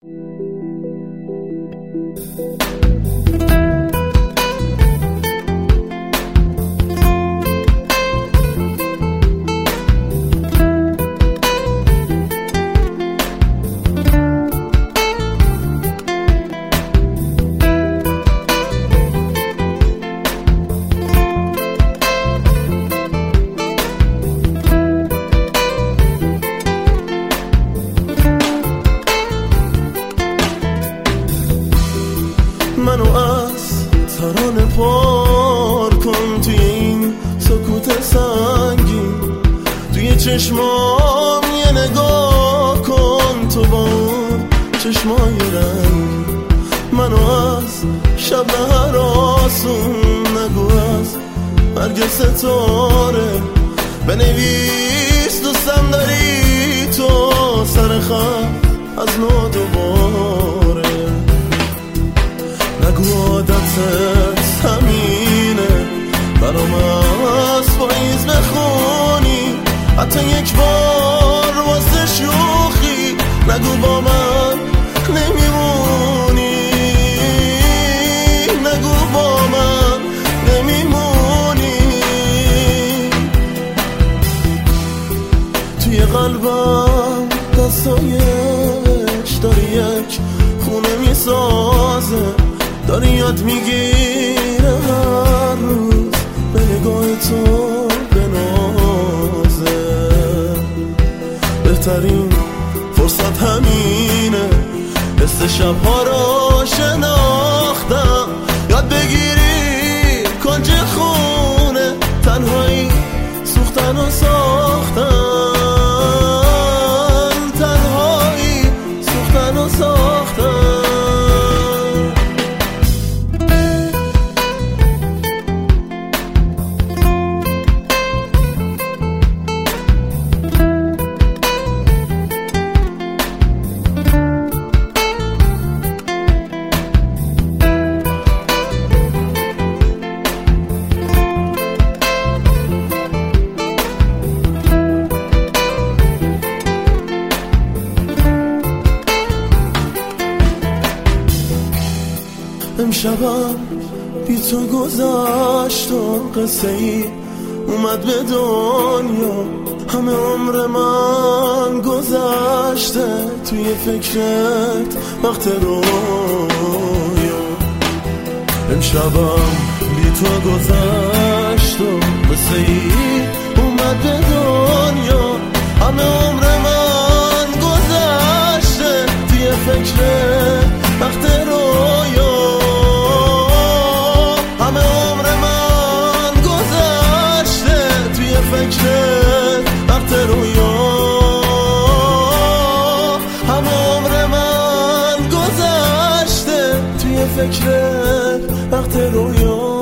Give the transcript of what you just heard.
منو از ترانه پار کن توی این سکوت سنگین، توی چشمام یه نگاه کن تو با اون چشمای رنگی. منو از شب هراسون نگو، از مرگ ستاره بنویس دوستم داری تو سر خط از نو دوباره. نگو عادتت همینه برام از پاییز بخونی، حتی یک بار واسه شوخی نگو با من نمیمونی، نگو با من نمیمونی. توی قلبم دستایش داری یک خونه میسازه، داری یاد میگیره هر روز به نگاه تو بنازه. بهترین فرصت همینه، حس شبها رو شناختم، یاد بگیری کنج خونه تنهایی سوختن و ساختن، تنهایی سوختن و ساختن. امشبم بی تو گذشت و قصه ای اومد به دنیا، همه عمر من گذشته توی فکرت وقت رویا. امشبم بی تو گذشت و قصه ای اومد به دنیا، همه عمر من گذشته توی فکرت وقت رویا. همه عمر من گذشته توی فکرت وقت رویا، همه عمر من گذشته توی فکرت وقت رویا.